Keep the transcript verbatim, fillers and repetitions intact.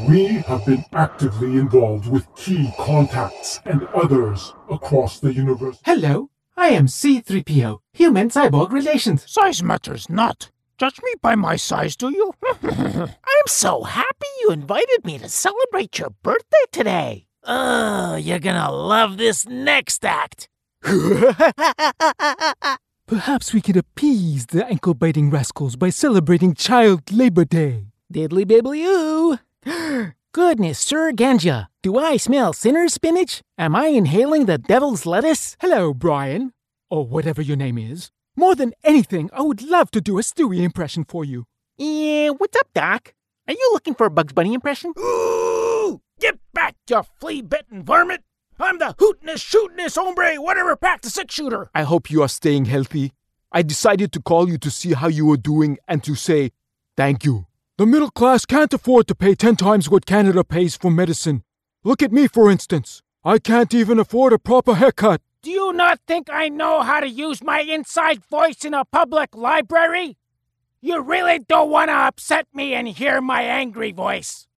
We have been actively involved with key contacts and others across the universe. Hello, I am C three P O, Human-Cyborg Relations. Size matters not. Judge me by my size, do you? I'm so happy you invited me to celebrate your birthday today. Oh, you're gonna love this next act. Perhaps we could appease the ankle-biting rascals by celebrating Child Labor Day. Diddly bibbly oo. Goodness, Sir Ganja, do I smell sinner spinach? Am I inhaling the devil's lettuce? Hello, Brian, or whatever your name is. More than anything, I would love to do a Stewie impression for you. Yeah, what's up, Doc? Are you looking for a Bugs Bunny impression? Ooh! Get back, you flea-bitten varmint! I'm the hootinest, shootinest hombre, whatever pack the six-shooter! I hope you are staying healthy. I decided to call you to see how you are doing and to say thank you. The middle class can't afford to pay ten times what Canada pays for medicine. Look at me, for instance. I can't even afford a proper haircut. Do you not think I know how to use my inside voice in a public library? You really don't want to upset me and hear my angry voice.